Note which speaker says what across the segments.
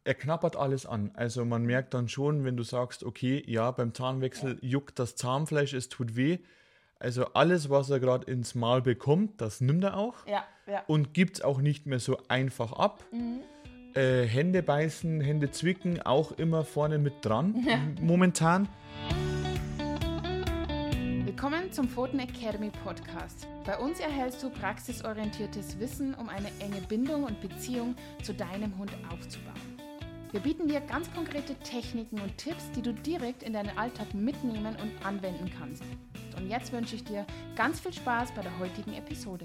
Speaker 1: er knabbert alles an. Also man merkt dann schon, wenn du sagst, okay, ja, beim Zahnwechsel juckt das Zahnfleisch, es tut weh. Also alles, was er gerade ins Maul bekommt, das nimmt er auch
Speaker 2: Ja, ja.
Speaker 1: und gibt es auch nicht mehr so einfach ab. Hände beißen, Hände zwicken, auch immer vorne mit dran, momentan.
Speaker 2: Willkommen zum Pfoten Academy Podcast. Bei uns erhältst du praxisorientiertes Wissen, um eine enge Bindung und Beziehung zu deinem Hund aufzubauen. Wir bieten dir ganz konkrete Techniken und Tipps, die du direkt in deinen Alltag mitnehmen und anwenden kannst. Und jetzt wünsche ich dir ganz viel Spaß bei der heutigen Episode.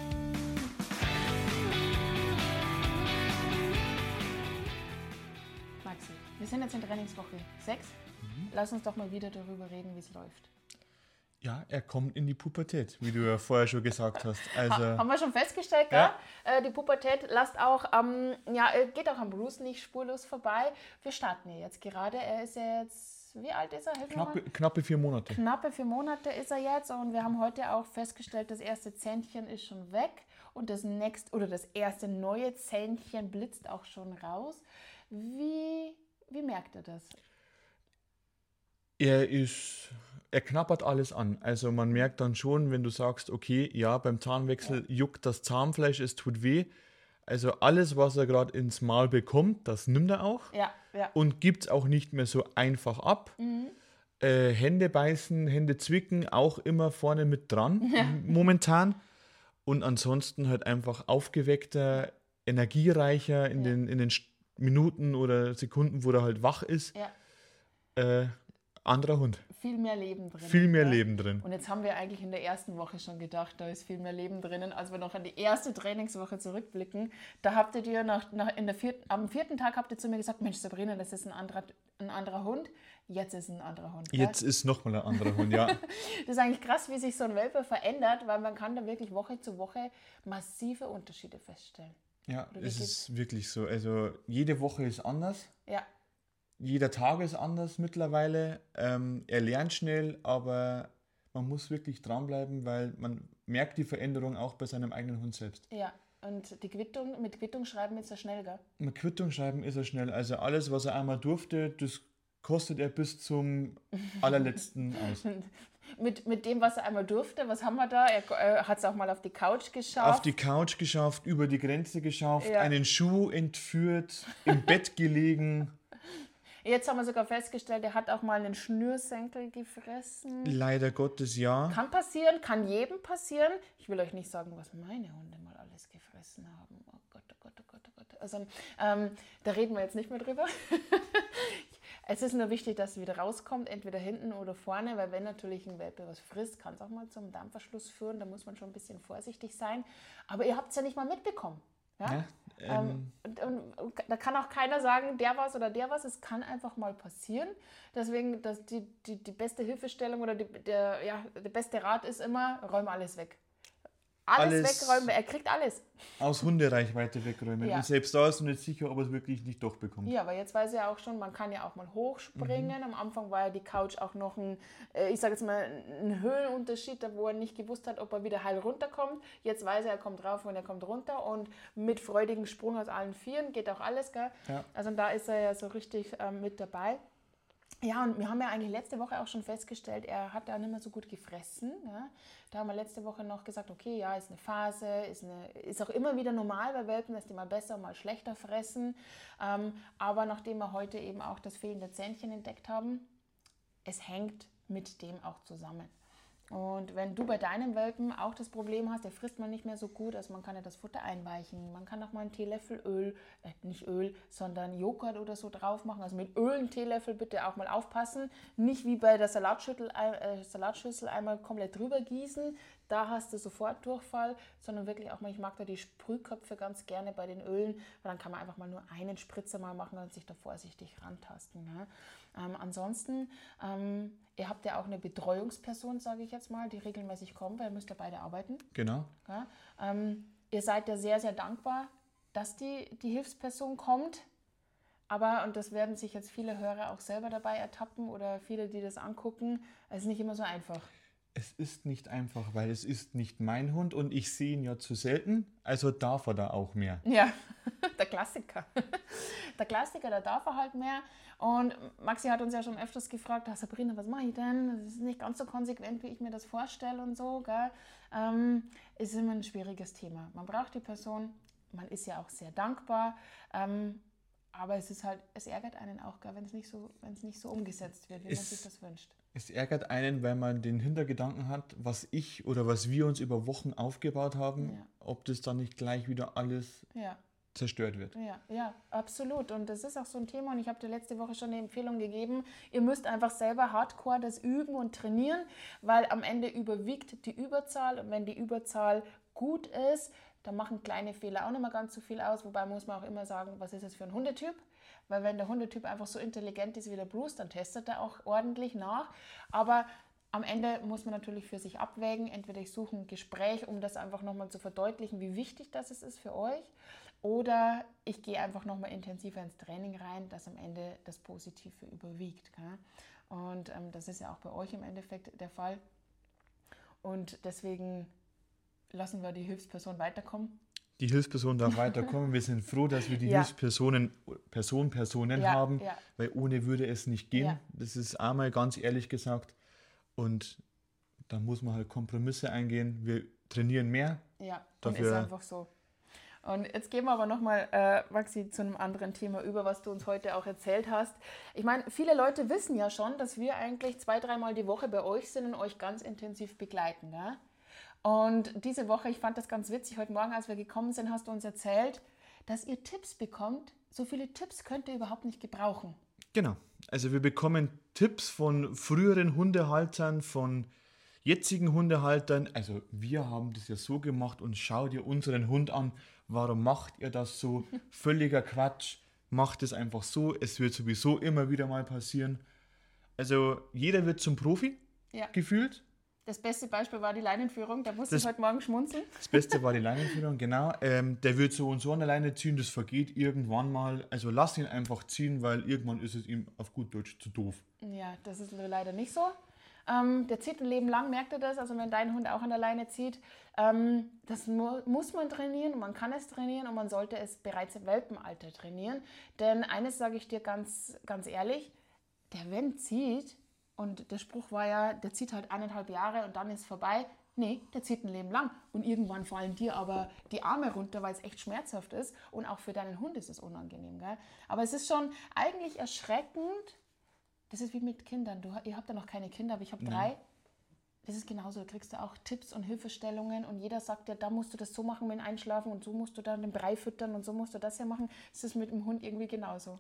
Speaker 2: Maxi, wir sind jetzt in Trainingswoche 6. Lass uns doch mal wieder darüber reden, wie es läuft.
Speaker 1: Ja, er kommt in die Pubertät, wie du ja vorher schon gesagt hast. Also,
Speaker 2: haben wir schon festgestellt,
Speaker 1: ja.
Speaker 2: Die Pubertät geht auch am Bruce nicht spurlos vorbei. Wir starten ja jetzt gerade. Er ist ja jetzt, wie alt ist er?
Speaker 1: Knappe 4 Monate.
Speaker 2: Knappe 4 Monate ist er jetzt und wir haben heute auch festgestellt, das erste Zähnchen ist schon weg und das erste neue Zähnchen blitzt auch schon raus. Wie merkt er das?
Speaker 1: Er knabbert alles an. Also man merkt dann schon, wenn du sagst, okay, ja, beim Zahnwechsel juckt das Zahnfleisch, es tut weh. Also alles, was er gerade ins Maul bekommt, das nimmt er auch und gibt es auch nicht mehr so einfach ab. Hände beißen, Hände zwicken, auch immer vorne mit dran, momentan. Und ansonsten halt einfach aufgeweckter, energiereicher in den Minuten oder Sekunden, wo er halt wach ist. Anderer Hund.
Speaker 2: Viel mehr Leben drin.
Speaker 1: Viel mehr Leben drin.
Speaker 2: Und jetzt haben wir eigentlich in der ersten Woche schon gedacht, da ist viel mehr Leben drinnen. Als wir noch an die erste Trainingswoche zurückblicken, da habt ihr dir am 4. Tag habt ihr zu mir gesagt, Mensch Sabrina, das ist ein anderer Hund. Jetzt ist ein anderer Hund.
Speaker 1: Jetzt ist nochmal ein anderer Hund, ja.
Speaker 2: Das ist eigentlich krass, wie sich so ein Welpe verändert, weil man kann da wirklich Woche zu Woche massive Unterschiede feststellen.
Speaker 1: Ja, es ist wirklich so. Also jede Woche ist anders.
Speaker 2: Ja.
Speaker 1: Jeder Tag ist anders mittlerweile. Er lernt schnell, aber man muss wirklich dranbleiben, weil man merkt die Veränderung auch bei seinem eigenen Hund selbst.
Speaker 2: Ja, und mit Quittung schreiben ist er schnell, gell?
Speaker 1: Mit Quittung schreiben ist er schnell. Also alles, was er einmal durfte, das kostet er bis zum allerletzten aus.
Speaker 2: Mit dem, was er einmal durfte, was haben wir da? Er hat es auch mal auf die Couch geschafft.
Speaker 1: Auf die Couch geschafft, über die Grenze geschafft, einen Schuh entführt, im Bett gelegen.
Speaker 2: Jetzt haben wir sogar festgestellt, er hat auch mal einen Schnürsenkel gefressen.
Speaker 1: Leider Gottes, ja.
Speaker 2: Kann passieren, kann jedem passieren. Ich will euch nicht sagen, was meine Hunde mal alles gefressen haben. Oh Gott, oh Gott, oh Gott, oh Gott. Also, da reden wir jetzt nicht mehr drüber. Es ist nur wichtig, dass es wieder rauskommt, entweder hinten oder vorne, weil wenn natürlich ein Welpe was frisst, kann es auch mal zum Darmverschluss führen. Da muss man schon ein bisschen vorsichtig sein. Aber ihr habt es ja nicht mal mitbekommen. Ja? Und da kann auch keiner sagen, der was oder der was. Es kann einfach mal passieren. Deswegen, dass die beste Hilfestellung oder der beste Rat ist immer, räum alles weg. Alles wegräumen, er kriegt alles.
Speaker 1: Aus Hundereichweite wegräumen.
Speaker 2: Ja.
Speaker 1: Und selbst da ist er nicht sicher, ob er es wirklich nicht doch bekommt.
Speaker 2: Ja, aber jetzt weiß er auch schon, man kann ja auch mal hochspringen. Am Anfang war ja die Couch auch noch ein Höhenunterschied, wo er nicht gewusst hat, ob er wieder heil runterkommt. Jetzt weiß er kommt rauf und er kommt runter und mit freudigem Sprung aus allen Vieren geht auch alles, gell? Ja. Also da ist er ja so richtig mit dabei. Ja, und wir haben ja eigentlich letzte Woche auch schon festgestellt, er hat da nicht mehr so gut gefressen. Ja. Da haben wir letzte Woche noch gesagt, okay, ja, ist eine Phase, ist auch immer wieder normal bei Welpen, dass die mal besser, mal schlechter fressen. Aber nachdem wir heute eben auch das fehlende Zähnchen entdeckt haben, es hängt mit dem auch zusammen. Und wenn du bei deinem Welpen auch das Problem hast, der frisst man nicht mehr so gut, also man kann ja das Futter einweichen, man kann auch mal einen Teelöffel Öl, nicht Öl, sondern Joghurt oder so drauf machen, also mit Öl einen Teelöffel bitte auch mal aufpassen, nicht wie bei der Salatschüssel einmal komplett drüber gießen, da hast du sofort Durchfall, sondern wirklich auch mal, ich mag da die Sprühköpfe ganz gerne bei den Ölen, weil dann kann man einfach mal nur einen Spritzer mal machen und sich da vorsichtig rantasten. Ne? Ansonsten, ihr habt ja auch eine Betreuungsperson, sage ich jetzt mal, die regelmäßig kommt, weil ihr müsst ja beide arbeiten.
Speaker 1: Genau.
Speaker 2: Ja? Ihr seid ja sehr, sehr dankbar, dass die Hilfsperson kommt. Aber, und das werden sich jetzt viele Hörer auch selber dabei ertappen oder viele, die das angucken, es ist nicht immer so einfach.
Speaker 1: Es ist nicht einfach, weil es ist nicht mein Hund und ich sehe ihn ja zu selten, also darf er da auch mehr.
Speaker 2: Ja, der Klassiker. Der Klassiker, der darf er halt mehr. Und Maxi hat uns ja schon öfters gefragt, Sabrina, was mache ich denn? Das ist nicht ganz so konsequent, wie ich mir das vorstelle und so. Gell? Ist immer ein schwieriges Thema. Man braucht die Person, man ist ja auch sehr dankbar. Aber es ist halt, es ärgert einen auch, wenn es nicht so umgesetzt wird, wie man sich das wünscht.
Speaker 1: Es ärgert einen, weil man den Hintergedanken hat, was ich oder was wir uns über Wochen aufgebaut haben, ob das dann nicht gleich wieder alles zerstört wird.
Speaker 2: Ja, absolut. Und das ist auch so ein Thema und ich habe dir letzte Woche schon eine Empfehlung gegeben, ihr müsst einfach selber hardcore das üben und trainieren, weil am Ende überwiegt die Überzahl und wenn die Überzahl gut ist, dann machen kleine Fehler auch nicht mehr ganz so viel aus, wobei muss man auch immer sagen, was ist das für ein Hundetyp? Weil wenn der Hundetyp einfach so intelligent ist wie der Bruce, dann testet er auch ordentlich nach. Aber am Ende muss man natürlich für sich abwägen. Entweder ich suche ein Gespräch, um das einfach nochmal zu verdeutlichen, wie wichtig das ist für euch. Oder ich gehe einfach nochmal intensiver ins Training rein, dass am Ende das Positive überwiegt. Gell? Und das ist ja auch bei euch im Endeffekt der Fall. Und deswegen lassen wir die Hilfsperson weiterkommen.
Speaker 1: Die Hilfsperson darf weiterkommen. Wir sind froh, dass wir die Hilfspersonen haben, weil ohne würde es nicht gehen. Ja. Das ist einmal ganz ehrlich gesagt. Und da muss man halt Kompromisse eingehen. Wir trainieren mehr.
Speaker 2: Ja, dafür und ist einfach so. Und jetzt gehen wir aber nochmal, Maxi, zu einem anderen Thema über, was du uns heute auch erzählt hast. Ich meine, viele Leute wissen ja schon, dass wir eigentlich 2-3 Mal die Woche bei euch sind und euch ganz intensiv begleiten. Gell? Und diese Woche, ich fand das ganz witzig, heute Morgen, als wir gekommen sind, hast du uns erzählt, dass ihr Tipps bekommt. So viele Tipps könnt ihr überhaupt nicht gebrauchen.
Speaker 1: Genau. Also wir bekommen Tipps von früheren Hundehaltern, von jetzigen Hundehaltern. Also wir haben das ja so gemacht und schau dir unseren Hund an. Warum macht ihr das so? Völliger Quatsch. Macht es einfach so. Es wird sowieso immer wieder mal passieren. Also jeder wird zum Profi gefühlt.
Speaker 2: Das beste Beispiel war die Leinenführung, da musste ich heute Morgen schmunzeln.
Speaker 1: Das Beste war die Leinenführung, genau. Der wird so und so an der Leine ziehen, das vergeht irgendwann mal. Also lass ihn einfach ziehen, weil irgendwann ist es ihm auf gut Deutsch zu doof.
Speaker 2: Ja, das ist leider nicht so. Der zieht ein Leben lang, merkt er das, also wenn dein Hund auch an der Leine zieht. Das muss man trainieren, man kann es trainieren und man sollte es bereits im Welpenalter trainieren. Denn eines sage ich dir ganz, ganz ehrlich, der Wen zieht... Und der Spruch war ja, der zieht halt 1,5 Jahre und dann ist vorbei. Nee, der zieht ein Leben lang. Und irgendwann fallen dir aber die Arme runter, weil es echt schmerzhaft ist. Und auch für deinen Hund ist es unangenehm. Gell? Aber es ist schon eigentlich erschreckend. Das ist wie mit Kindern. Ihr habt ja noch keine Kinder, aber ich habe 3. Das ist genauso. Da kriegst du auch Tipps und Hilfestellungen. Und jeder sagt dir, da musst du das so machen mit dem Einschlafen. Und so musst du dann den Brei füttern. Und so musst du das ja machen. Das ist mit dem Hund irgendwie genauso.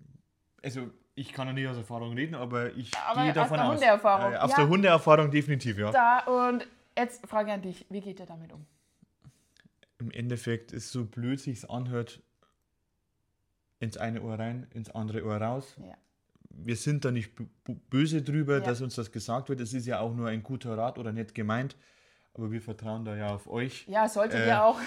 Speaker 1: Also ich kann ja nicht aus Erfahrung reden, aber ich gehe davon aus.
Speaker 2: Hundeerfahrung.
Speaker 1: Auf der Hundeerfahrung definitiv, ja.
Speaker 2: Und jetzt Frage an dich, wie geht ihr damit um?
Speaker 1: Im Endeffekt ist so blöd, sich's anhört, ins eine Ohr rein, ins andere Ohr raus. Ja. Wir sind da nicht böse drüber, dass uns das gesagt wird. Es ist ja auch nur ein guter Rat oder nett gemeint, aber wir vertrauen da ja auf euch.
Speaker 2: Ja, solltet ihr auch.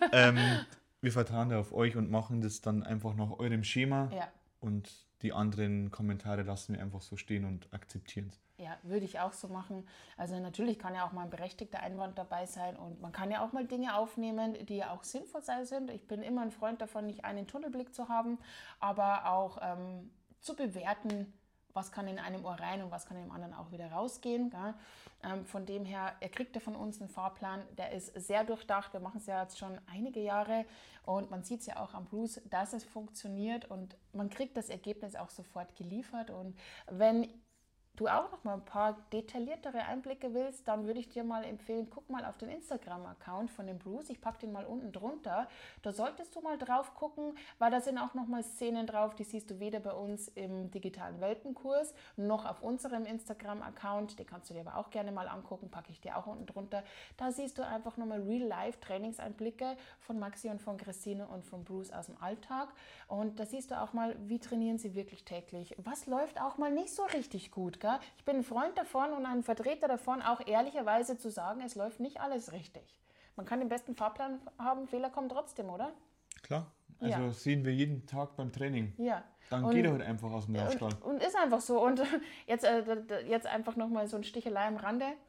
Speaker 1: Wir vertrauen da auf euch und machen das dann einfach nach eurem Schema.
Speaker 2: Ja.
Speaker 1: Und die anderen Kommentare lassen wir einfach so stehen und akzeptieren es.
Speaker 2: Ja, würde ich auch so machen. Also natürlich kann ja auch mal ein berechtigter Einwand dabei sein und man kann ja auch mal Dinge aufnehmen, die ja auch sinnvoll sind. Ich bin immer ein Freund davon, nicht einen Tunnelblick zu haben, aber auch zu bewerten, was kann in einem Ohr rein und was kann in dem anderen auch wieder rausgehen. Von dem her, er kriegt ja von uns einen Fahrplan, der ist sehr durchdacht. Wir machen es ja jetzt schon einige Jahre und man sieht es ja auch am Bruce, dass es funktioniert und man kriegt das Ergebnis auch sofort geliefert. Und wenn du auch noch mal ein paar detailliertere Einblicke willst, dann würde ich dir mal empfehlen, guck mal auf den Instagram-Account von dem Bruce. Ich packe den mal unten drunter. Da solltest du mal drauf gucken, weil da sind auch noch mal Szenen drauf, die siehst du weder bei uns im digitalen Welpenkurs noch auf unserem Instagram-Account. Den kannst du dir aber auch gerne mal angucken, packe ich dir auch unten drunter. Da siehst du einfach nochmal Real-Life-Trainingseinblicke von Maxi und von Christine und von Bruce aus dem Alltag. Und da siehst du auch mal, wie trainieren sie wirklich täglich. Was läuft auch mal nicht so richtig gut, gell? Ich bin ein Freund davon und ein Vertreter davon, auch ehrlicherweise zu sagen, es läuft nicht alles richtig. Man kann den besten Fahrplan haben, Fehler kommen trotzdem, oder?
Speaker 1: Klar, also sehen wir jeden Tag beim Training.
Speaker 2: Ja.
Speaker 1: Dann geht er halt einfach aus dem Laufstall.
Speaker 2: Und ist einfach so. Und jetzt einfach nochmal so ein Stichelei am Rande.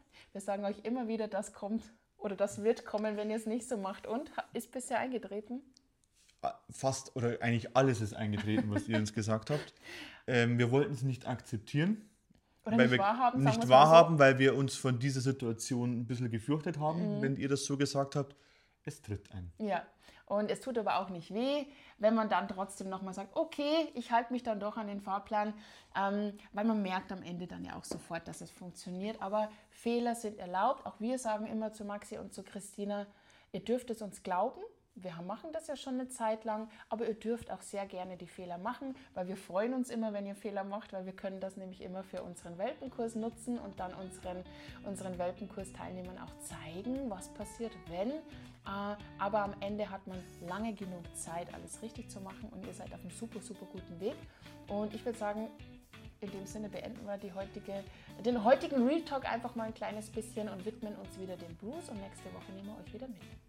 Speaker 2: Wir sagen euch immer wieder, das kommt oder das wird kommen, wenn ihr es nicht so macht. Und ist bisher eingetreten?
Speaker 1: Fast oder eigentlich alles ist eingetreten, was ihr uns gesagt habt. Wir wollten es nicht akzeptieren.
Speaker 2: Oder nicht wahrhaben.
Speaker 1: Nicht wahrhaben, weil wir uns von dieser Situation ein bisschen gefürchtet haben, wenn ihr das so gesagt habt. Es tritt ein.
Speaker 2: Ja, und es tut aber auch nicht weh, wenn man dann trotzdem nochmal sagt, okay, ich halte mich dann doch an den Fahrplan, weil man merkt am Ende dann ja auch sofort, dass es funktioniert. Aber Fehler sind erlaubt. Auch wir sagen immer zu Maxi und zu Christina, ihr dürft es uns glauben. Wir machen das ja schon eine Zeit lang, aber ihr dürft auch sehr gerne die Fehler machen, weil wir freuen uns immer, wenn ihr Fehler macht, weil wir können das nämlich immer für unseren Welpenkurs nutzen und dann unseren Welpenkursteilnehmern auch zeigen, was passiert, wenn. Aber am Ende hat man lange genug Zeit, alles richtig zu machen und ihr seid auf einem super, super guten Weg. Und ich würde sagen, in dem Sinne beenden wir den heutigen Real Talk einfach mal ein kleines bisschen und widmen uns wieder dem Blues und nächste Woche nehmen wir euch wieder mit.